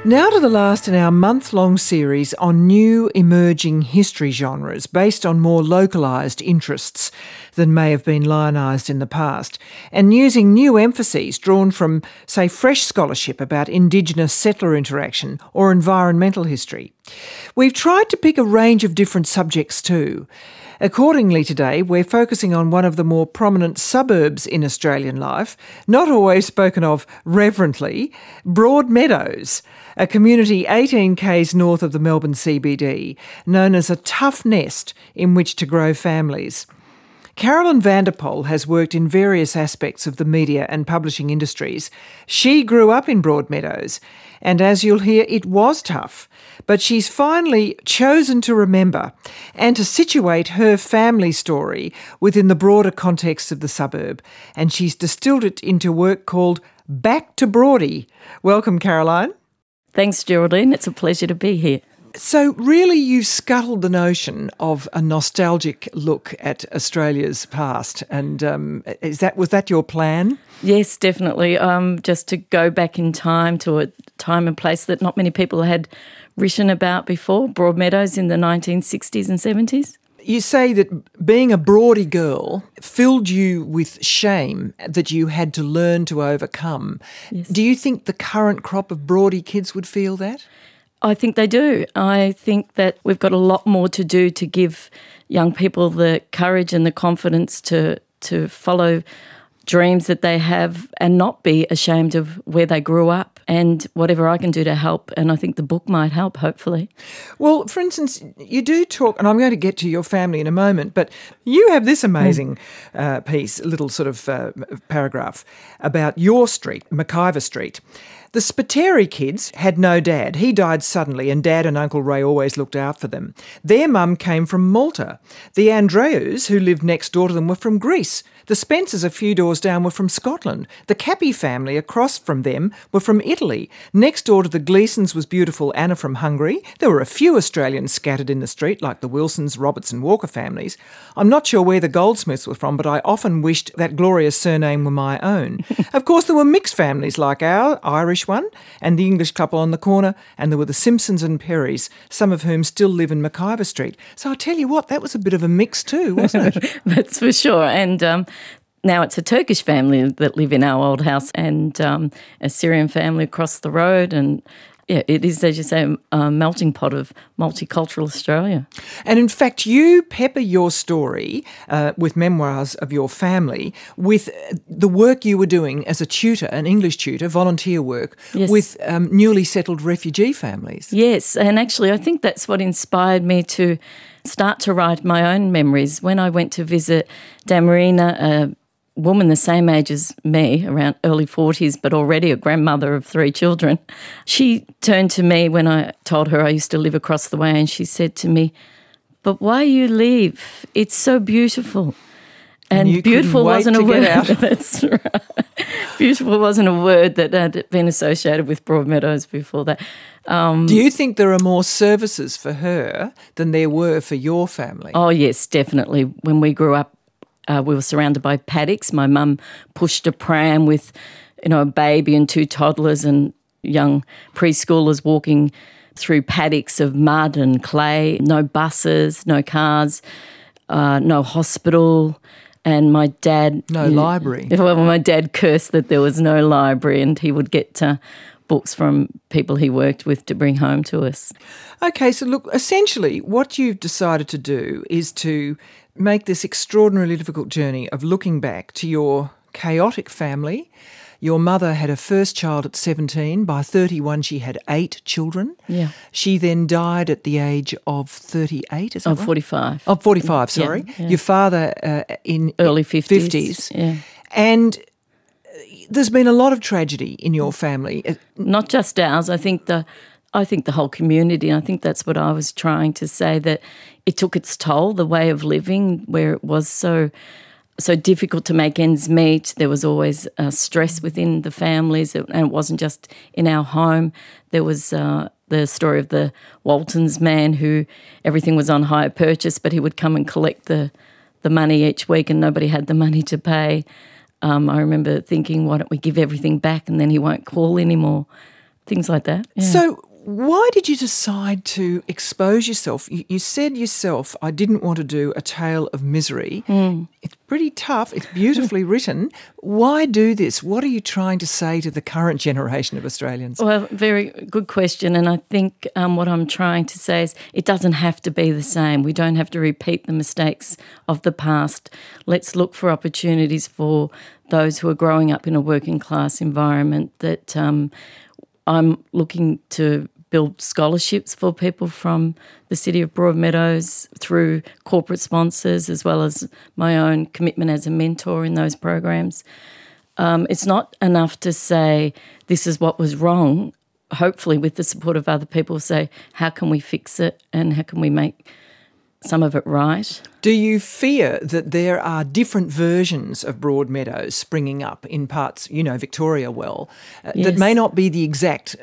Now to the last in our month-long series on new emerging history genres based on more localised interests than may have been lionised in the past, and using new emphases drawn from, say, fresh scholarship about Indigenous settler interaction or environmental history. We've tried to pick a range of different subjects too. Accordingly today, we're focusing on one of the more prominent suburbs in Australian life, not always spoken of reverently, Broadmeadows, a community 18 k's north of the Melbourne CBD, known as a tough nest in which to grow families. Carolyn Vanderpoel has worked in various aspects of the media and publishing industries. She grew up in Broadmeadows, and as you'll hear, it was tough. But she's finally chosen to remember and to situate her family story within the broader context of the suburb, and she's distilled it into work called Back to Broadie. Welcome, Caroline. Thanks, Geraldine. It's a pleasure to be here. So really you scuttled the notion of a nostalgic look at Australia's past, and was that your plan? Yes, definitely. Just to go back in time to a time and place that not many people had written about before, Broadmeadows in the 1960s and 70s. You say that being a Broadie girl filled you with shame that you had to learn to overcome. Yes. Do you think the current crop of Broadie kids would feel that? I think they do. I think that we've got a lot more to do to give young people the courage and the confidence to follow dreams that they have and not be ashamed of where they grew up, and whatever I can do to help. And I think the book might help, hopefully. Well, for instance, you do talk, and I'm going to get to your family in a moment, but you have this amazing piece, little sort of paragraph about your street, McIver Street. The Spiteri kids had no dad. He died suddenly, and Dad and Uncle Ray always looked out for them. Their mum came from Malta. The Andreus, who lived next door to them, were from Greece. The Spencers a few doors down were from Scotland. The Cappy family across from them were from Italy. Next door to the Gleesons was beautiful Anna from Hungary. There were a few Australians scattered in the street, like the Wilsons, Roberts and Walker families. I'm not sure where the Goldsmiths were from, but I often wished that glorious surname were my own. Of course, there were mixed families like our Irish one and the English couple on the corner, and there were the Simpsons and Perrys, some of whom still live in McIver Street. So I tell you what, that was a bit of a mix too, wasn't it? That's for sure. And now it's a Turkish family that live in our old house, and a Syrian family across the road, and yeah, it is, as you say, a melting pot of multicultural Australia. And in fact, you pepper your story with memoirs of your family with the work you were doing as a tutor, an English tutor, volunteer work, yes, with newly settled refugee families. Yes, and actually I think that's what inspired me to start to write my own memories. When I went to visit Damarina, a woman the same age as me, around early 40s, but already a grandmother of 3 children, she turned to me when I told her I used to live across the way, and she said to me, "But why you leave? It's so beautiful." And beautiful wasn't a word. That's right. Beautiful wasn't a word that had been associated with Broadmeadows before that. Do you think there are more services for her than there were for your family? Oh, yes, definitely. When we grew up, we were surrounded by paddocks. My mum pushed a pram with, a baby and 2 toddlers and young preschoolers walking through paddocks of mud and clay. No buses, no cars, no hospital. And my dad... No library. Well, my dad cursed that there was no library, and he would get books from people he worked with to bring home to us. Okay, so look, essentially what you've decided to do is to make this extraordinarily difficult journey of looking back to your chaotic family. Your mother had her first child at 17. By 31, she had 8 children. Yeah. She then died at the age of 38, is that right? 45. Oh, 45, sorry. Yeah. Your father in... early 50s. Yeah. And there's been a lot of tragedy in your family. Not just ours. I think the whole community, and I think that's what I was trying to say, that it took its toll, the way of living, where it was so difficult to make ends meet. There was always stress within the families, and it wasn't just in our home. There was the story of the Waltons man who everything was on hire purchase, but he would come and collect the money each week and nobody had the money to pay. I remember thinking, why don't we give everything back and then he won't call anymore? things like that. Yeah. So why did you decide to expose yourself? You said yourself, I didn't want to do a tale of misery. It's pretty tough. It's beautifully written. Why do this? What are you trying to say to the current generation of Australians? Well, very good question. And I think what I'm trying to say is it doesn't have to be the same. We don't have to repeat the mistakes of the past. Let's look for opportunities for those who are growing up in a working class environment. That I'm looking to build scholarships for people from the city of Broadmeadows through corporate sponsors, as well as my own commitment as a mentor in those programs. It's not enough to say this is what was wrong. Hopefully, with the support of other people, say how can we fix it and how can we make some of it right. Do you fear that there are different versions of Broadmeadows springing up in parts, Victoria well, that may not be the exact,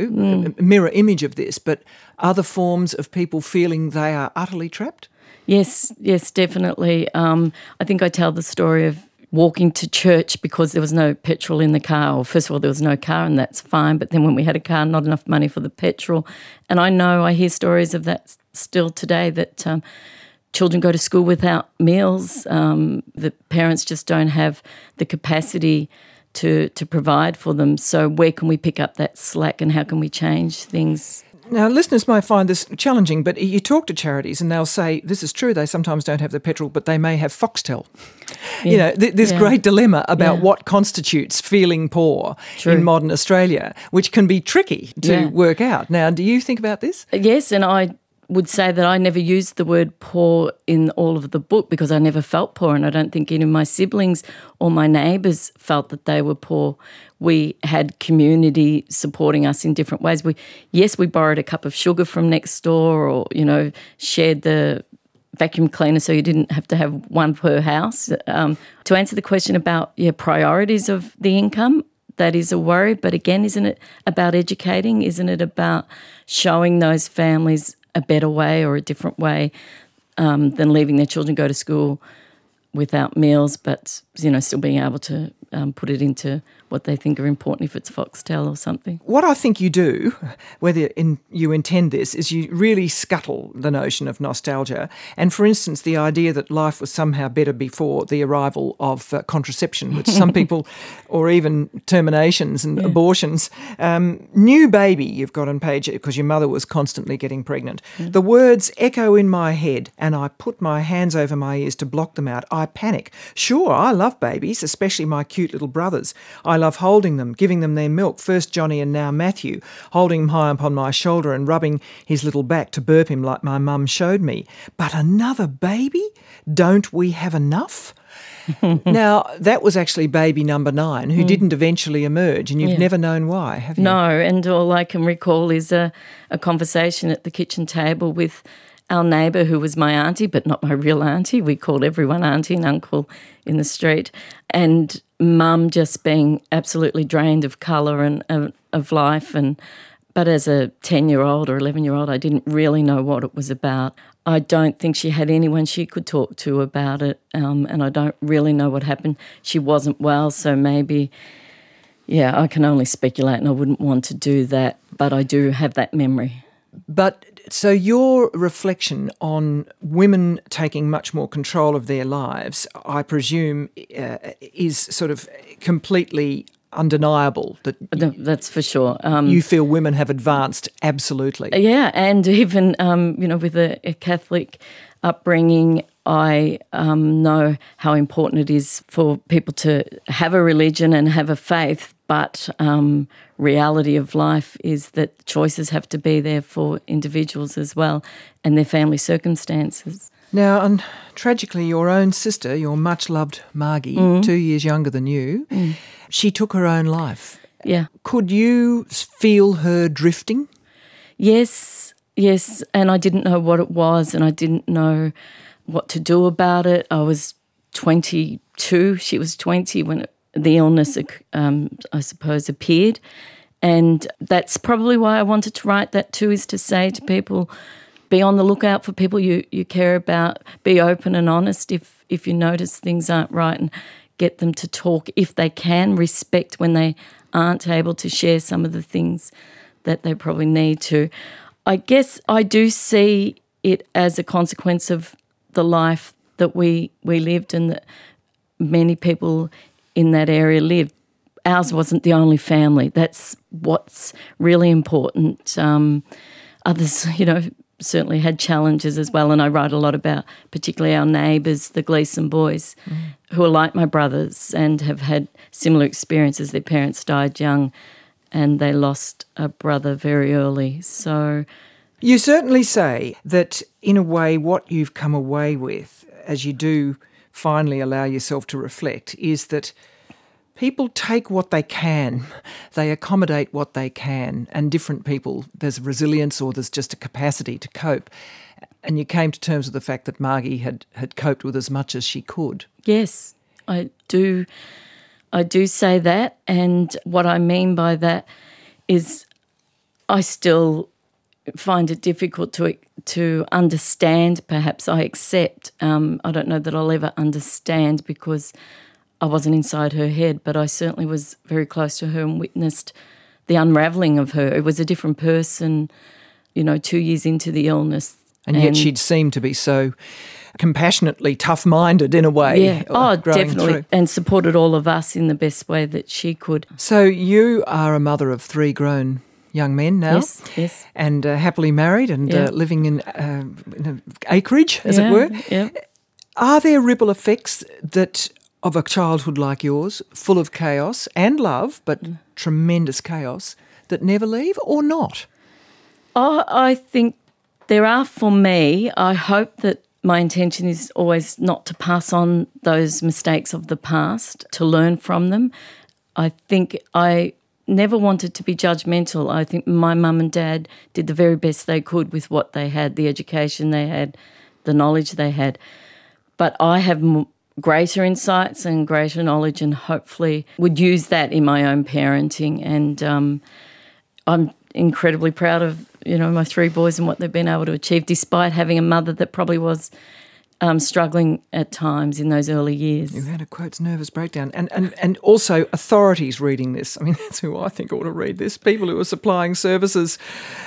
mirror image of this, but other forms of people feeling they are utterly trapped? Yes, definitely. I think I tell the story of walking to church because there was no petrol in the car. Or first of all, there was no car and that's fine. But then when we had a car, not enough money for the petrol. And I hear stories of that still today, that children go to school without meals. The parents just don't have the capacity to provide for them. So where can we pick up that slack and how can we change things? Now, listeners might find this challenging, but you talk to charities and they'll say, this is true, they sometimes don't have the petrol, but they may have Foxtel. Yeah. This great dilemma about what constitutes feeling poor in modern Australia, which can be tricky to work out. Now, do you think about this? Yes, and I would say that I never used the word poor in all of the book because I never felt poor, and I don't think any of my siblings or my neighbours felt that they were poor. We had community supporting us in different ways. We borrowed a cup of sugar from next door, or, shared the vacuum cleaner so you didn't have to have one per house. To answer the question about priorities of the income, that is a worry. But again, isn't it about educating? Isn't it about showing those families a better way or a different way than leaving their children go to school without meals, but still being able to put it into what they think are important, if it's Foxtel or something. What I think you do, whether you intend this, is you really scuttle the notion of nostalgia. And for instance, the idea that life was somehow better before the arrival of contraception, which some people, or even terminations and abortions. New baby, you've got on page, because your mother was constantly getting pregnant. The words echo in my head and I put my hands over my ears to block them out. I panic. Sure, I love babies, especially my cute little brothers. I love holding them, giving them their milk, first Johnny and now Matthew, holding him high upon my shoulder and rubbing his little back to burp him like my mum showed me. But another baby? Don't we have enough? Now, that was actually baby number 9 who didn't eventually emerge, and you've never known why, have you? No, and all I can recall is a conversation at the kitchen table with our neighbour, who was my auntie, but not my real auntie. We called everyone auntie and uncle in the street. And mum just being absolutely drained of colour and of life. But as a 10-year-old or 11-year-old, I didn't really know what it was about. I don't think she had anyone she could talk to about it, and I don't really know what happened. She wasn't well, so maybe, I can only speculate, and I wouldn't want to do that, but I do have that memory. But so your reflection on women taking much more control of their lives, I presume, is sort of completely undeniable. That's for sure. You feel women have advanced absolutely. Yeah, and even, with a Catholic upbringing, I know how important it is for people to have a religion and have a faith, but reality of life is that choices have to be there for individuals as well and their family circumstances. Now, and tragically, your own sister, your much-loved Margie, 2 years younger than you, she took her own life. Yeah. Could you feel her drifting? Yes, and I didn't know what it was and I didn't know what to do about it. I was 22, she was 20 when the illness, I suppose, appeared. And that's probably why I wanted to write that too, is to say to people, be on the lookout for people you care about, be open and honest if you notice things aren't right, and get them to talk if they can, respect when they aren't able to share some of the things that they probably need to. I guess I do see it as a consequence of the life that we lived and that many people in that area lived. Ours wasn't the only family. That's what's really important. Others, certainly had challenges as well, and I write a lot about particularly our neighbours, the Gleason boys, who are like my brothers and have had similar experiences. Their parents died young and they lost a brother very early. So you certainly say that, in a way, what you've come away with, as you do finally allow yourself to reflect, is that people take what they can, they accommodate what they can, and different people, there's resilience or there's just a capacity to cope. And you came to terms with the fact that Margie had coped with as much as she could. Yes, I do say that, and what I mean by that is I still find it difficult to understand, perhaps. I accept. I don't know that I'll ever understand because I wasn't inside her head, but I certainly was very close to her and witnessed the unravelling of her. It was a different person, 2 years into the illness. And yet she'd seemed to be so compassionately tough-minded in a way. Yeah, definitely, through. And supported all of us in the best way that she could. So you are a mother of 3 grown young men now. Yes. And happily married and living in an acreage, as it were. Yeah. Are there ripple effects of a childhood like yours, full of chaos and love, but tremendous chaos, that never leave, or not? Oh, I think there are for me. I hope that my intention is always not to pass on those mistakes of the past, to learn from them. I think I never wanted to be judgmental. I think my mum and dad did the very best they could with what they had, the education they had, the knowledge they had. But I have greater insights and greater knowledge, and hopefully would use that in my own parenting. And I'm incredibly proud of my 3 boys and what they've been able to achieve, despite having a mother that probably was struggling at times in those early years. You had a quotes nervous breakdown. And also authorities reading this. I mean, that's who I think ought to read this. People who are supplying services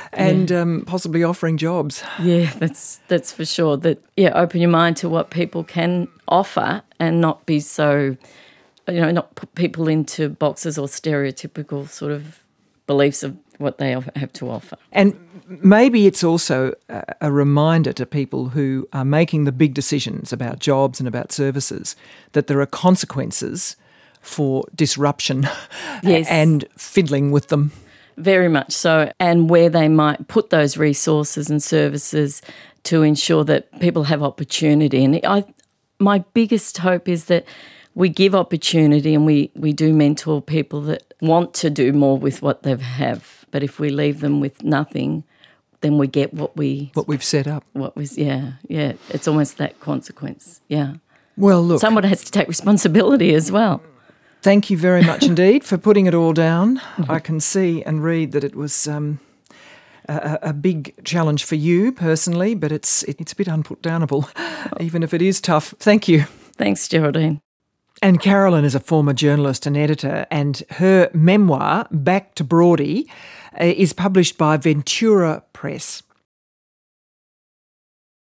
and possibly offering jobs. Yeah, that's for sure. That open your mind to what people can offer and not be so, not put people into boxes or stereotypical sort of beliefs of what they have to offer. And maybe it's also a reminder to people who are making the big decisions about jobs and about services that there are consequences for disruption and fiddling with them. Very much so, and where they might put those resources and services to ensure that people have opportunity. And my biggest hope is that we give opportunity and we do mentor people that want to do more with what they have. But if we leave them with nothing, then we get what we've set up. It's almost that consequence. Yeah. Well, look, someone has to take responsibility as well. Thank you very much indeed for putting it all down. I can see and read that it was a big challenge for you personally, but it's a bit unputdownable, even if it is tough. Thank you. Thanks, Geraldine. And Carolyn is a former journalist and editor, and her memoir, Back to Broady, is published by Ventura Press.